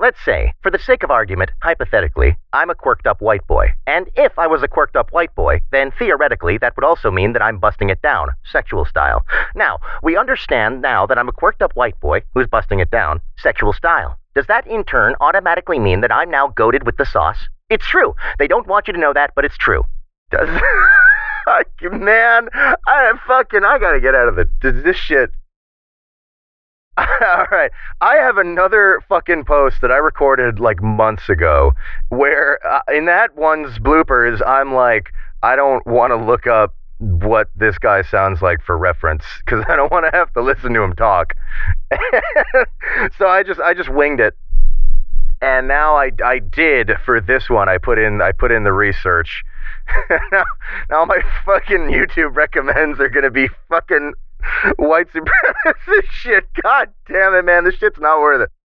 let's say, for the sake of argument, hypothetically, I'm a quirked up white boy. And if I was a quirked up white boy, then theoretically that would also mean that I'm busting it down, sexual style. Now, we understand now that I'm a quirked up white boy who's busting it down, sexual style. Does that in turn automatically mean that I'm now goated with the sauce? It's true. They don't want you to know that, but it's true. Does... Man, I gotta get out of this shit. Alright, I have another fucking post that I recorded like months ago where in that one's bloopers, I'm like, I don't want to look up what this guy sounds like for reference because I don't want to have to listen to him talk. So I just winged it. And now I did for this one. I put in the research. now my fucking YouTube recommends are gonna be fucking white supremacist shit. God damn it, man, this shit's not worth it.